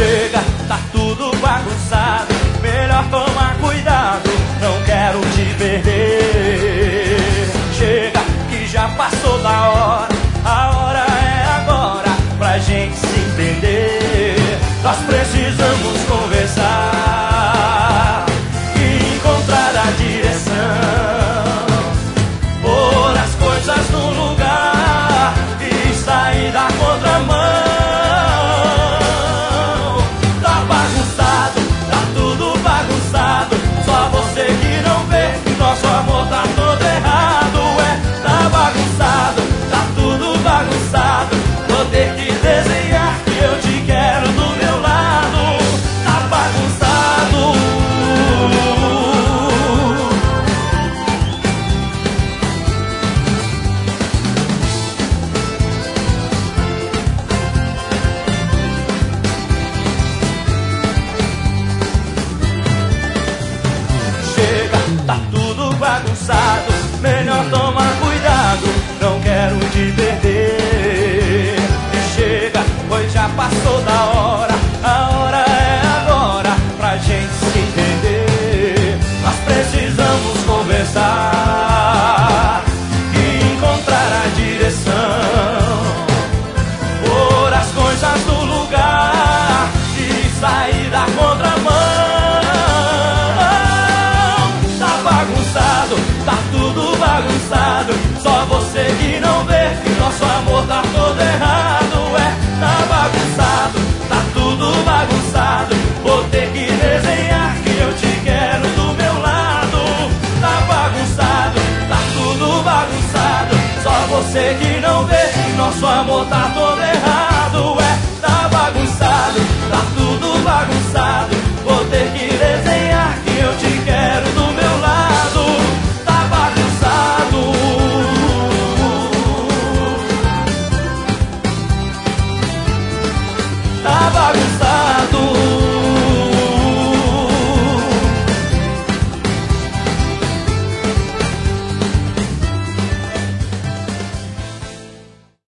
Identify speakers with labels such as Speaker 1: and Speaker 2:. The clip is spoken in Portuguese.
Speaker 1: Chega, tá tudo bagunçado, melhor tomar cuidado, não quero te perder. Chega, que já passou da hora, a hora é agora pra gente se entender. Nós precisamos conversar e encontrar a direção, pôr as coisas no lugar e sair da contramão. Tá bagunçado, tá tudo bagunçado, só você que não vê que nosso amor tá todo errado. Tá bagunçado, tá tudo bagunçado, vou ter que desenhar que eu te quero do meu lado. Tá bagunçado. Chega, tá tudo bagunçado, melhor tomar cuidado, não quero te perder. Chega, pois já passou da hora, a hora é agora pra gente se entender. Nós precisamos conversar e encontrar a direção, pôr as coisas no lugar e sair da contramão. Tá bagunçado, tá tudo bagunçado, só você que não vê que nosso amor tá todo errado. Tá bagunçado, tá tudo bagunçado, vou ter que desenhar que eu te quero do meu lado. Tá bagunçado, tá tudo bagunçado, só você que não vê que nosso amor tá todo